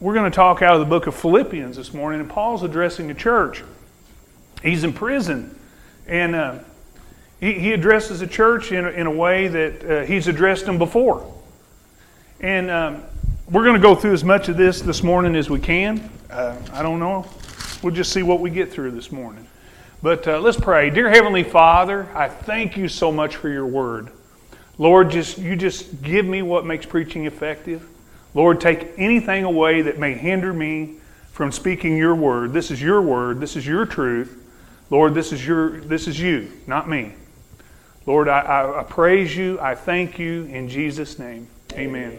we're going to talk out of the book of Philippians this morning, and Paul's addressing a church. He's in prison, and he addresses a church in a way that he's addressed them before. And we're going to go through as much of this morning as we can. I don't know. We'll just see what we get through this morning. But let's pray. Dear Heavenly Father, I thank you so much for your word. Lord, you just give me what makes preaching effective. Lord, take anything away that may hinder me from speaking your word. This is your word. This is your truth. Lord, this is you, not me. Lord, I praise you. I thank you in Jesus' name. Amen.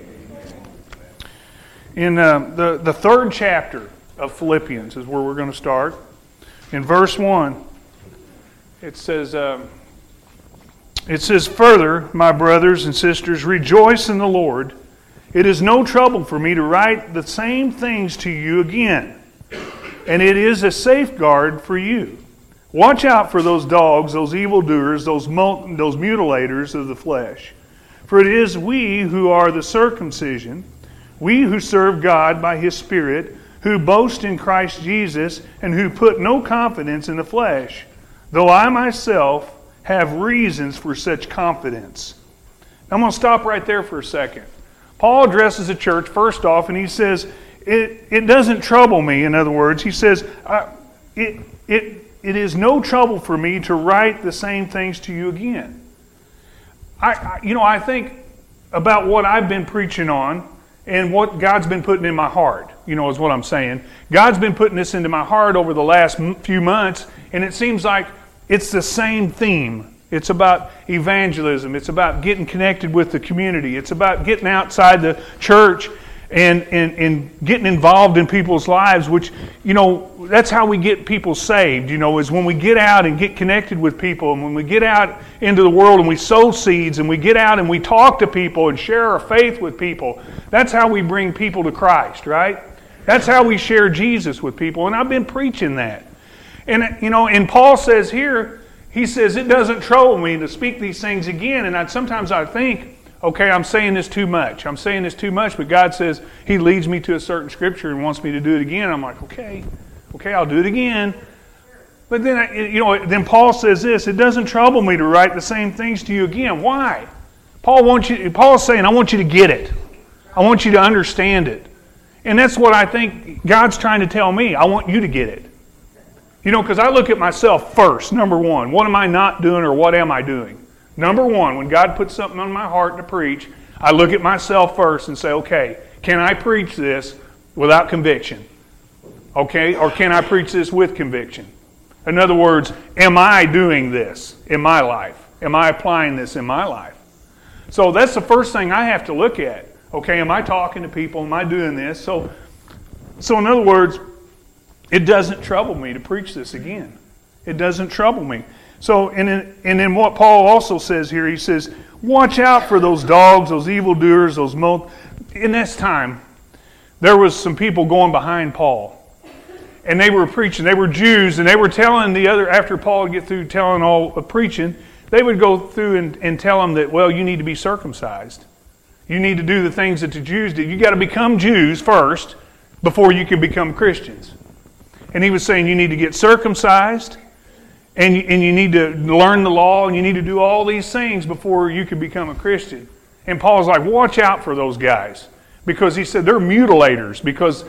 In the third chapter of Philippians is where we're going to start. In verse 1, it says, "Further, my brothers and sisters, rejoice in the Lord. It is no trouble for me to write the same things to you again, and it is a safeguard for you. Watch out for those dogs, those evildoers, those mutilators of the flesh. For it is we who are the circumcision, we who serve God by His Spirit, who boast in Christ Jesus, and who put no confidence in the flesh, though I myself have reasons for such confidence." I'm going to stop right there for a second. Paul addresses the church first off, and he says, it doesn't trouble me. In other words, he says, it is no trouble for me to write the same things to you again. I think about what I've been preaching on and what God's been putting in my heart, is what I'm saying. God's been putting this into my heart over the last few months, and it seems like it's the same theme. It's about evangelism. It's about getting connected with the community. It's about getting outside the church and getting involved in people's lives, which, that's how we get people saved, is when we get out and get connected with people, and when we get out into the world and we sow seeds, and we get out and we talk to people and share our faith with people. That's how we bring people to Christ, right? That's how we share Jesus with people, and I've been preaching that. And, and Paul says here, he says, it doesn't trouble me to speak these things again, and sometimes I think, okay, I'm saying this too much. But God says He leads me to a certain scripture and wants me to do it again. I'm like, okay, I'll do it again. But then, then Paul says this, it doesn't trouble me to write the same things to you again. Why? Paul's saying, I want you to get it. I want you to understand it. And that's what I think God's trying to tell me. I want you to get it. Because I look at myself first, number one. What am I not doing, or what am I doing? Number one, when God puts something on my heart to preach, I look at myself first and say, okay, can I preach this without conviction? Okay, or can I preach this with conviction? In other words, am I doing this in my life? Am I applying this in my life? So that's the first thing I have to look at. Okay, am I talking to people? Am I doing this? So in other words, it doesn't trouble me to preach this again. It doesn't trouble me. So, and then what Paul also says here, he says, watch out for those dogs, those evildoers, In this time, there was some people going behind Paul. And they were preaching. They were Jews, and they were telling the other, after Paul would get through telling all of preaching, they would go through and tell them that, well, you need to be circumcised. You need to do the things that the Jews did. You got to become Jews first before you can become Christians. And he was saying you need to get circumcised, and you need to learn the law, and you need to do all these things before you can become a Christian. And Paul's like, watch out for those guys. Because he said they're mutilators, because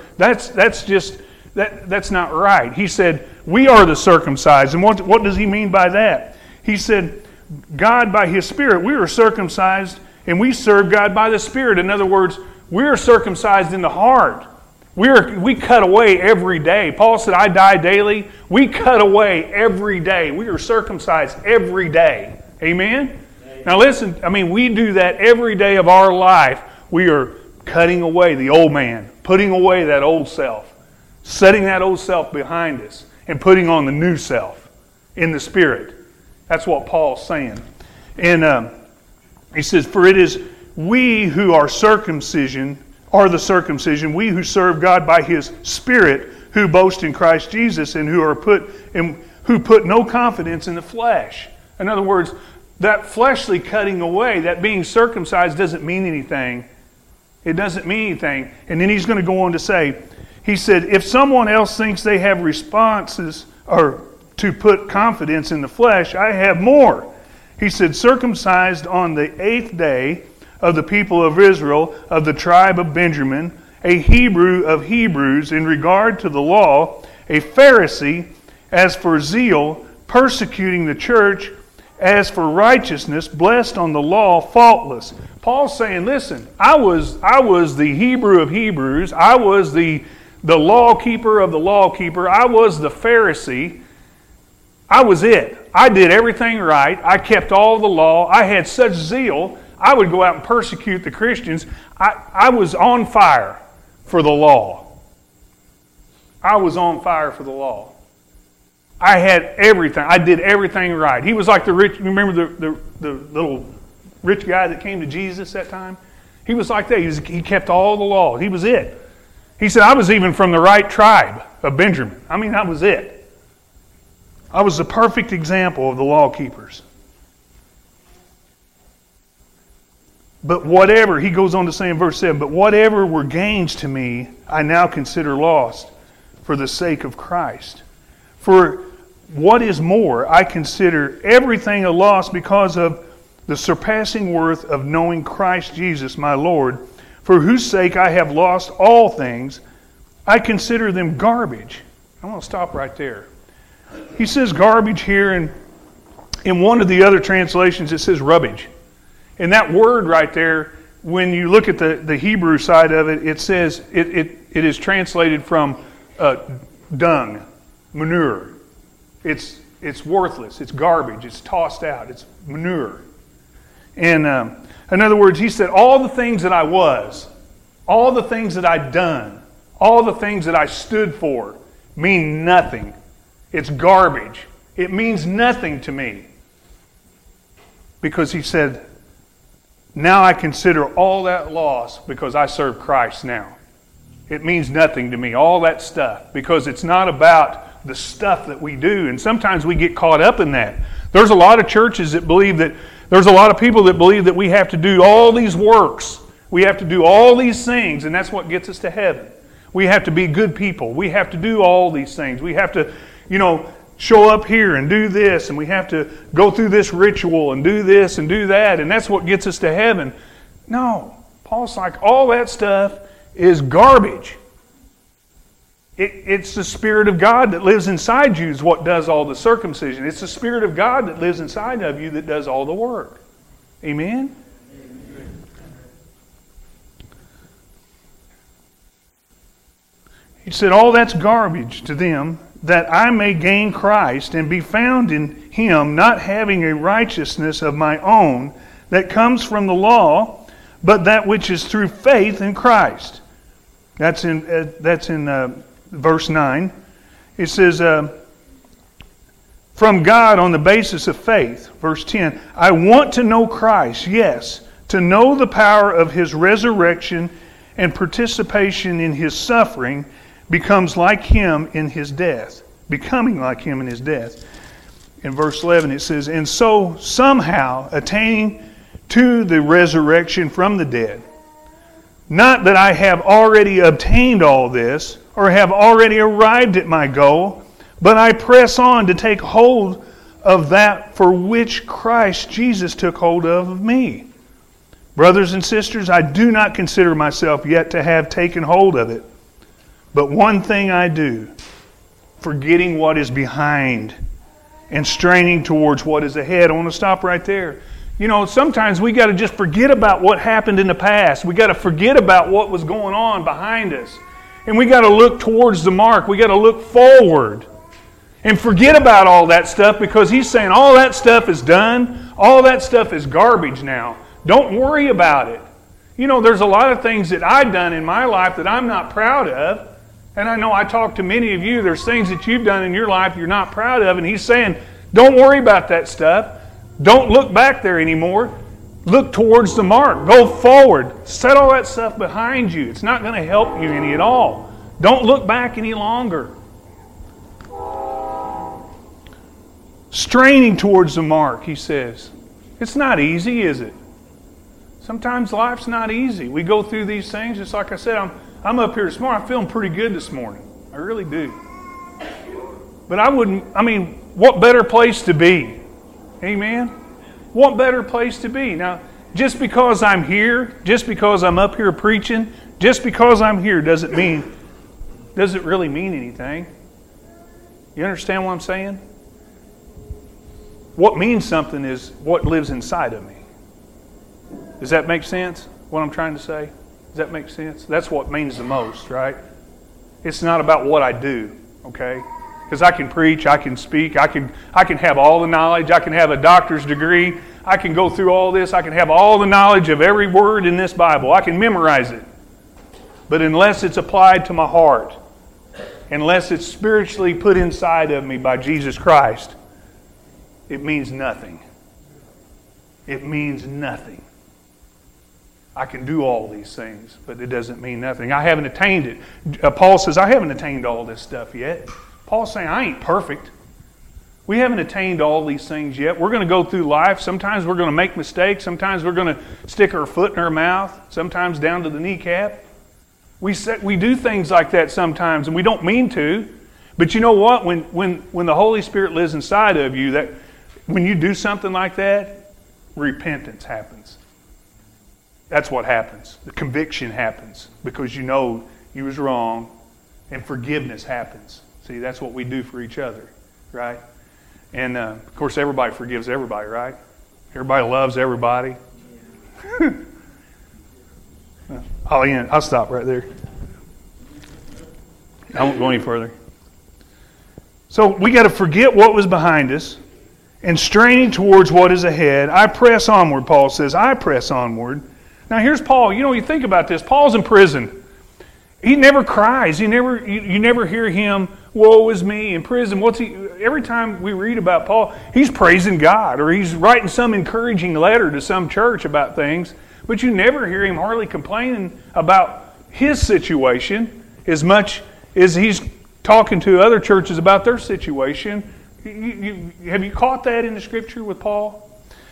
that's not right. He said, we are the circumcised. And what does he mean by that? He said, God by His Spirit, we are circumcised, and we serve God by the Spirit. In other words, we are circumcised in the heart. We cut away every day. Paul said, I die daily. We cut away every day. We are circumcised every day. Amen? Now listen, we do that every day of our life. We are cutting away the old man, putting away that old self, setting that old self behind us, and putting on the new self in the Spirit. That's what Paul's saying. And he says, for it is we who are the circumcision, we who serve God by His Spirit, who boast in Christ Jesus, and who put no confidence in the flesh. In other words, that fleshly cutting away, that being circumcised, doesn't mean anything It doesn't mean anything. And then he's going to go on to say, he said, if someone else thinks they have responses or to put confidence in the flesh, I have more. He said, circumcised on the 8th day of the people of Israel, of the tribe of Benjamin, a Hebrew of Hebrews, in regard to the law, a Pharisee, as for zeal, persecuting the church, as for righteousness, blessed on the law, faultless. Paul's saying, listen, I was the Hebrew of Hebrews, I was the law keeper of the law keeper, I was the Pharisee, I was it. I did everything right, I kept all the law, I had such zeal, I would go out and persecute the Christians. I was on fire for the law. I was on fire for the law. I had everything. I did everything right. He was like the rich, remember the little rich guy that came to Jesus that time? He was like that. He kept all the law. He was it. He said, I was even from the right tribe of Benjamin. I mean, I was it. I was the perfect example of the law keepers. But whatever, he goes on to say in verse 7, but whatever were gains to me, I now consider lost for the sake of Christ. For what is more, I consider everything a loss because of the surpassing worth of knowing Christ Jesus my Lord, for whose sake I have lost all things. I consider them garbage. I'm going to stop right there. He says garbage here, and in one of the other translations it says rubbish. And that word right there, when you look at the Hebrew side of it, it says it is translated from dung, manure. It's worthless. It's garbage. It's tossed out. It's manure. And in other words, he said, all the things that I was, all the things that I'd done, all the things that I stood for mean nothing. It's garbage. It means nothing to me. Because he said, now I consider all that loss because I serve Christ now. It means nothing to me, all that stuff, because it's not about the stuff that we do. And sometimes we get caught up in that. There's a lot of churches that believe that, there's a lot of people that believe that we have to do all these works. We have to do all these things, and that's what gets us to heaven. We have to be good people. We have to do all these things. We have to, show up here and do this, and we have to go through this ritual and do this and do that, and that's what gets us to heaven. No. Paul's like, all that stuff is garbage. It's the Spirit of God that lives inside you is what does all the circumcision. It's the Spirit of God that lives inside of you that does all the work. Amen? He said, all that's garbage to them, that I may gain Christ and be found in Him, not having a righteousness of my own that comes from the law, but that which is through faith in Christ. That's in verse 9. It says, from God on the basis of faith. Verse 10, I want to know Christ, yes, to know the power of His resurrection and participation in His suffering, becomes like Him in His death. Becoming like Him in His death. In verse 11 it says, and so somehow attaining to the resurrection from the dead. Not that I have already obtained all this, or have already arrived at my goal, but I press on to take hold of that for which Christ Jesus took hold of me. Brothers and sisters, I do not consider myself yet to have taken hold of it. But one thing I do, forgetting what is behind and straining towards what is ahead. I want to stop right there. Sometimes we got to just forget about what happened in the past. We got to forget about what was going on behind us. And we got to look towards the mark. We got to look forward. And forget about all that stuff, because He's saying all that stuff is done. All that stuff is garbage now. Don't worry about it. There's a lot of things that I've done in my life that I'm not proud of. And I know I talk to many of you, there's things that you've done in your life you're not proud of, and He's saying, don't worry about that stuff. Don't look back there anymore. Look towards the mark. Go forward. Set all that stuff behind you. It's not going to help you any at all. Don't look back any longer. Straining towards the mark, he says. It's not easy, is it? Sometimes life's not easy. We go through these things. Just like I said, I'm up here this morning. I'm feeling pretty good this morning. I really do. But what better place to be? Amen? What better place to be? Now, just because I'm here, just because I'm up here preaching, just because I'm here does it really mean anything? You understand what I'm saying? What means something is what lives inside of me. Does that make sense, what I'm trying to say? Does that make sense? That's what means the most, right? It's not about what I do, okay? Because I can preach, I can speak, I can have all the knowledge, I can have a doctor's degree, I can go through all this, I can have all the knowledge of every word in this Bible, I can memorize it. But unless it's applied to my heart, unless it's spiritually put inside of me by Jesus Christ, it means nothing. It means nothing. I can do all these things, but it doesn't mean nothing. I haven't attained it. Paul says, I haven't attained all this stuff yet. Paul's saying, I ain't perfect. We haven't attained all these things yet. We're going to go through life. Sometimes we're going to make mistakes. Sometimes we're going to stick our foot in our mouth. Sometimes down to the kneecap. We do things like that sometimes, and we don't mean to. But you know what? When the Holy Spirit lives inside of you, that when you do something like that, repentance happens. That's what happens. The conviction happens because you know you was wrong, and forgiveness happens. See, that's what we do for each other, right? And of course, everybody forgives everybody, right? Everybody loves everybody. I'll stop right there. I won't go any further. So we got to forget what was behind us and straining towards what is ahead. I press onward, Paul says. I press onward. Now here's Paul. You think about this. Paul's in prison. He never cries. You never hear him, woe is me, in prison. Every time we read about Paul, he's praising God or he's writing some encouraging letter to some church about things. But you never hear him hardly complaining about his situation as much as he's talking to other churches about their situation. Have you caught that in the Scripture with Paul?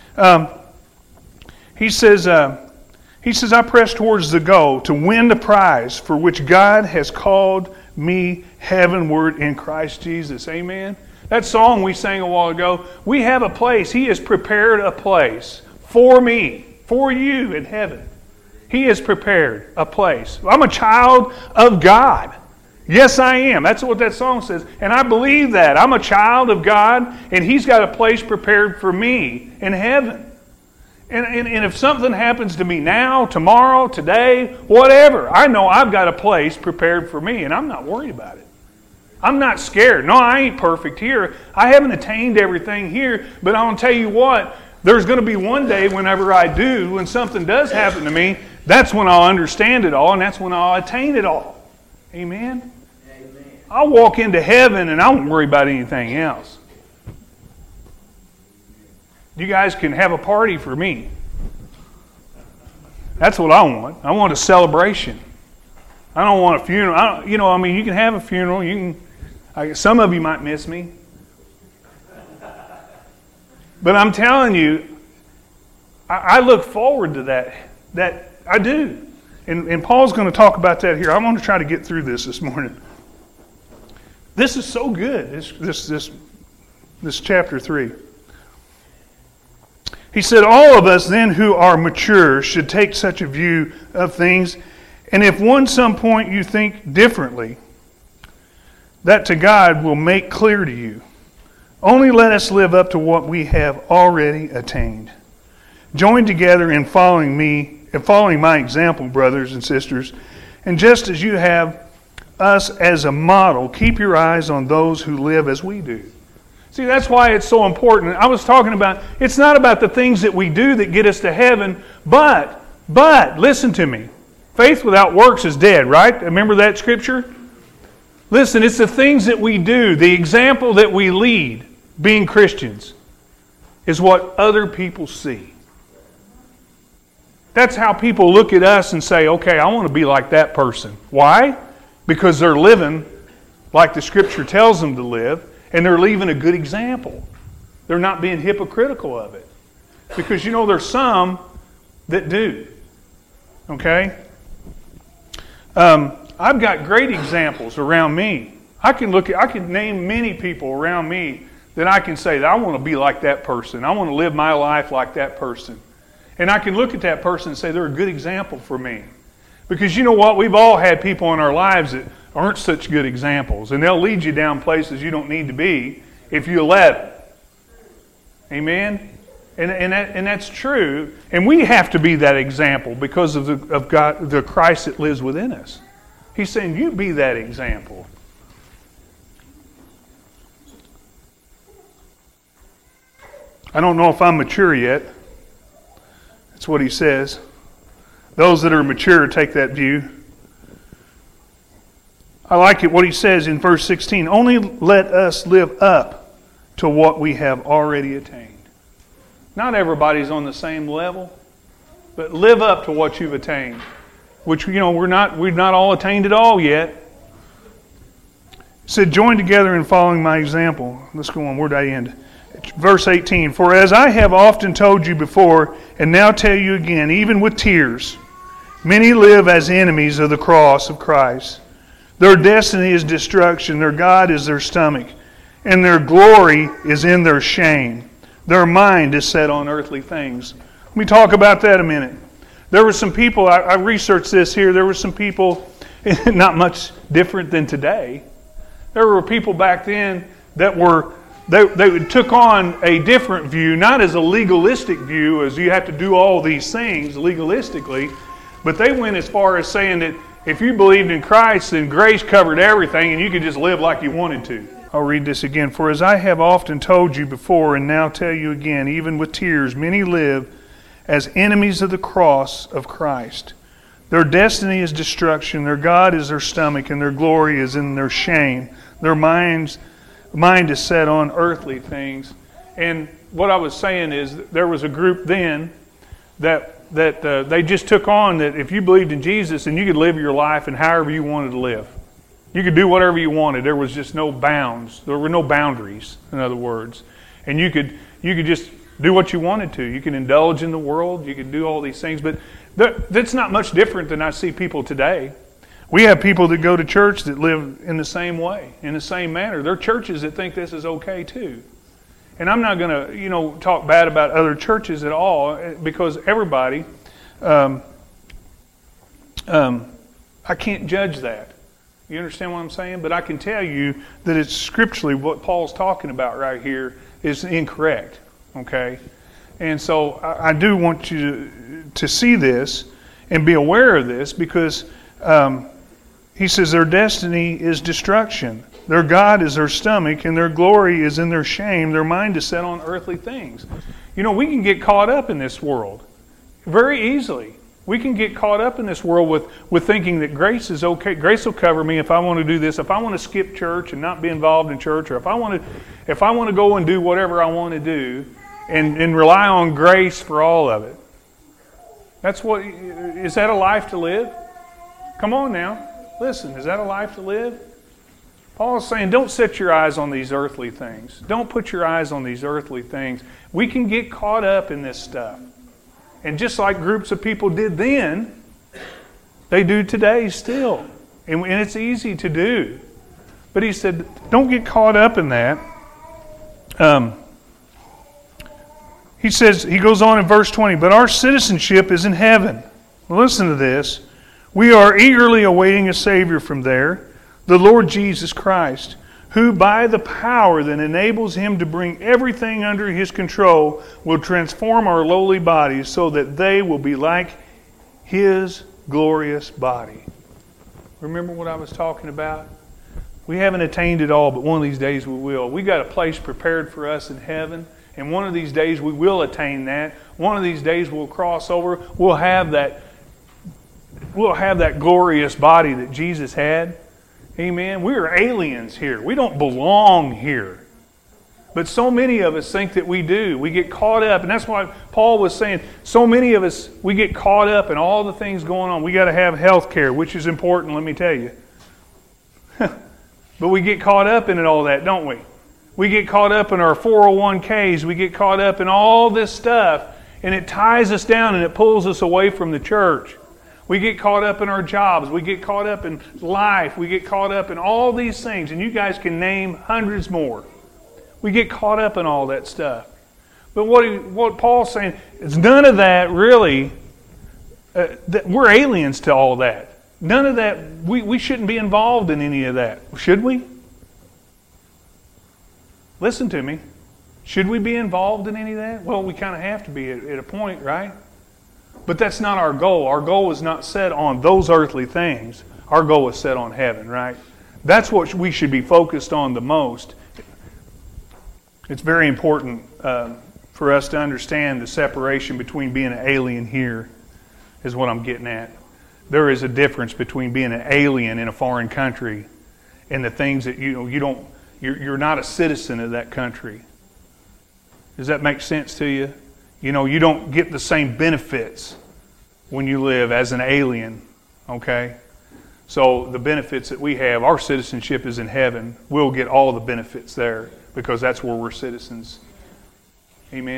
He says, I press towards the goal to win the prize for which God has called me heavenward in Christ Jesus. Amen? That song we sang a while ago, we have a place. He has prepared a place for me, for you in heaven. He has prepared a place. I'm a child of God. Yes, I am. That's what that song says. And I believe that. I'm a child of God, and He's got a place prepared for me in heaven. And if something happens to me now, tomorrow, today, whatever, I know I've got a place prepared for me, and I'm not worried about it. I'm not scared. No, I ain't perfect here. I haven't attained everything here, but I'm going to tell you what, there's going to be one day whenever I do, when something does happen to me, that's when I'll understand it all, and that's when I'll attain it all. Amen? Amen. I'll walk into heaven, and I won't worry about anything else. You guys can have a party for me. That's what I want. I want a celebration. I don't want a funeral. You can have a funeral. Some of you might miss me. But I'm telling you, I look forward to that. That I do. And Paul's going to talk about that here. I'm going to try to get through this morning. This is so good, this chapter 3. He said, all of us then who are mature should take such a view of things. And if some point you think differently, that to God will make clear to you. Only let us live up to what we have already attained. Join together in following my example, brothers and sisters. And just as you have us as a model, keep your eyes on those who live as we do. See, that's why it's so important. I was talking about, it's not about the things that we do that get us to heaven, but, listen to me. Faith without works is dead, right? Remember that scripture? Listen, it's the things that we do, the example that we lead, being Christians, is what other people see. That's how people look at us and say, okay, I want to be like that person. Why? Because they're living like the Scripture tells them to live, and they're leaving a good example. They're not being hypocritical of it. Because there's some that do. Okay? I've got great examples around me. I can name many people around me that I can say that I want to be like that person. I want to live my life like that person. And I can look at that person and say they're a good example for me. Because you know what? We've all had people in our lives that aren't such good examples. And they'll lead you down places you don't need to be if you let them. Amen? And that's true. And we have to be that example because of God, the Christ that lives within us. He's saying, you be that example. I don't know if I'm mature yet. That's what he says. Those that are mature take that view. I like it what he says in verse 16. Only let us live up to what we have already attained. Not everybody's on the same level, but live up to what you've attained. Which, we've not all attained it all yet. He said, join together in following my example. Let's go on. Where'd I end? Verse 18. For as I have often told you before, and now tell you again, even with tears, many live as enemies of the cross of Christ. Their destiny is destruction. Their God is their stomach. And their glory is in their shame. Their mind is set on earthly things. Let me talk about that a minute. There were some people, I researched this here, there were some people, not much different than today. There were people back then that they took on a different view, not as a legalistic view, as you have to do all these things legalistically, but they went as far as saying that if you believed in Christ, then grace covered everything and you could just live like you wanted to. I'll read this again. For as I have often told you before, and now tell you again, even with tears, many live as enemies of the cross of Christ. Their destiny is destruction, their God is their stomach, and their glory is in their shame. Their mind is set on earthly things. And what I was saying is there was a group then that they just took on that if you believed in Jesus, then you could live your life and however you wanted to live. You could do whatever you wanted. There was just no bounds. There were no boundaries, in other words. And you could just do what you wanted to. You can indulge in the world. You can do all these things. But that's not much different than I see people today. We have people that go to church that live in the same way, in the same manner. There are churches that think this is okay too. And I'm not going to, talk bad about other churches at all because everybody, I can't judge that. You understand what I'm saying? But I can tell you that it's scripturally what Paul's talking about right here is incorrect. Okay? And so I do want you to see this and be aware of this because he says their destiny is destruction. Their God is their stomach and their glory is in their shame. Their mind is set on earthly things. We can get caught up in this world very easily. We can get caught up in this world with thinking that grace is okay. Grace will cover me if I want to do this. If I want to skip church and not be involved in church, or if I want to go and do whatever I want to do, and rely on grace for all of it. Is that a life to live? Come on now, listen. Is that a life to live? Paul is saying, don't set your eyes on these earthly things. Don't put your eyes on these earthly things. We can get caught up in this stuff. And just like groups of people did then, they do today still. And it's easy to do. But he said, don't get caught up in that. He goes on in verse 20, but our citizenship is in heaven. Listen to this. We are eagerly awaiting a Savior from there, the Lord Jesus Christ, who by the power that enables Him to bring everything under His control will transform our lowly bodies so that they will be like His glorious body. Remember what I was talking about? We haven't attained it all, but one of these days we will. We got a place prepared for us in heaven, and one of these days we will attain that. One of these days we'll cross over. We'll have that glorious body that Jesus had. Amen. We are aliens here. We don't belong here. But so many of us think that we do. We get caught up. And that's why Paul was saying, so many of us, we get caught up in all the things going on. We got to have health care, which is important, let me tell you. But we get caught up in all that, don't we? We get caught up in our 401ks. We get caught up in all this stuff. And it ties us down and it pulls us away from the church. We get caught up in our jobs. We get caught up in life. We get caught up in all these things. And you guys can name hundreds more. We get caught up in all that stuff. But what Paul's saying is none of that really, we're aliens to all that. None of that, we shouldn't be involved in any of that. Should we? Listen to me. Should we be involved in any of that? Well, we kind of have to be at a point, right? But that's not our goal. Our goal is not set on those earthly things. Our goal is set on heaven, right? That's what we should be focused on the most. It's very important for us to understand the separation between being an alien here, is what I'm getting at. There is a difference between being an alien in a foreign country and the things that you're not a citizen of that country. Does that make sense to you? You don't get the same benefits when you live as an alien, okay? So the benefits that we have, our citizenship is in heaven. We'll get all the benefits there because that's where we're citizens. Amen.